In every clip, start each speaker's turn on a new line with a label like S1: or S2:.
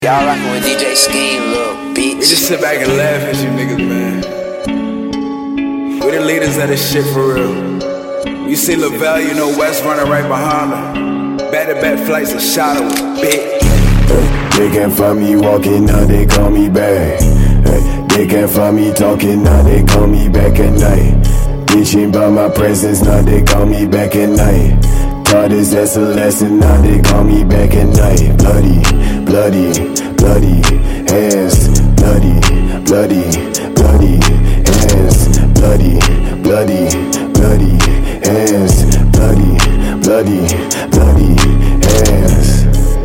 S1: Y'all rockin' with DJ Scheme, little bitch.
S2: We just sit back and laugh at you niggas, man. We the leaders of this shit for real. You see LaVelle, you know West running right behind her. Back-to-back flights of shadow, bitch.
S3: They can't find me walking, now they call me back. They can't find me talking, now they call me back at night. Bitching by my presence, now they call me back at night. Taught this that's a lesson, now they call me back at night. Bloody, bloody, bloody hands. Bloody, bloody, bloody hands. Bloody, bloody, bloody hands. Bloody, bloody, bloody hands.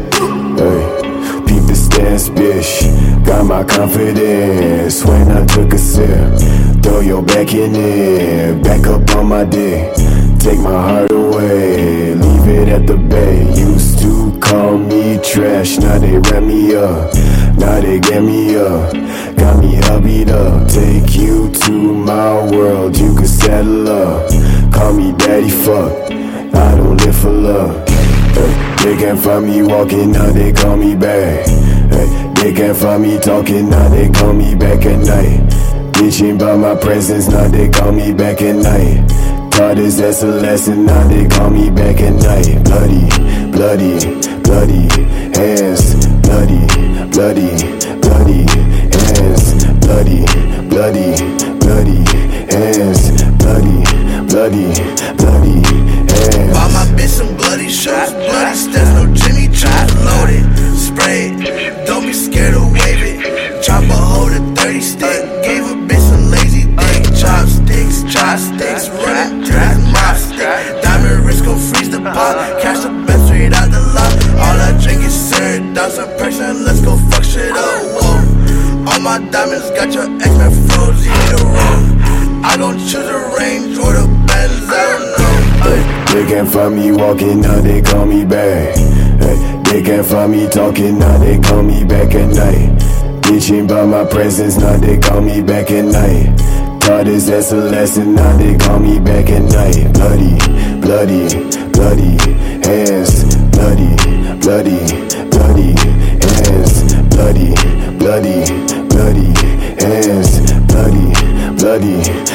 S3: Hey, peep the stance, bitch. Got my confidence when I took a sip. Throw your back in it, back up on my dick. Take my heart away, leave it at the bay. Used to call me trash, now they wrap me up. Now they get me up, got me beat up. Take you to my world, you can settle up. Call me daddy, fuck, I don't live for love. They can't find me walking, now they call me back. They can't find me talking, now they call me back at night. Bitching by my presence, now they call me back at night. Taught this that's a lesson, now they call me back at night. Bloody, bloody, bloody hands. Bloody, bloody, bloody hands. Bloody, bloody, bloody hands. Bloody, bloody, bloody hands.
S4: Buy my bitch some bloody shoes, bloody steps, no Jimmy Choo's. Loaded, sprayed, don't be scared to wave it. Chop a hold a 30 stick, gave a bitch some lazy dick. Chopsticks, chopsticks, running through my stick. Diamond wrist gon' freeze the pot, cash the best straight out the lot. All I drink is syrup, down some person, let's go fuck shit up. Whoa. All my diamonds got your X-Men froze, you need a room. I gon' choose a Range or the Benz, I don't know.
S3: They can't find me walking, now they call me back. They can't find me talking, now they call me back at night. Bitching by my presence, now they call me back at night. Taught this that's a lesson, now they call me back at night. Bloody, bloody, bloody hands. Bloody, bloody, bloody hands. Bloody, bloody, bloody hands. Bloody, bloody.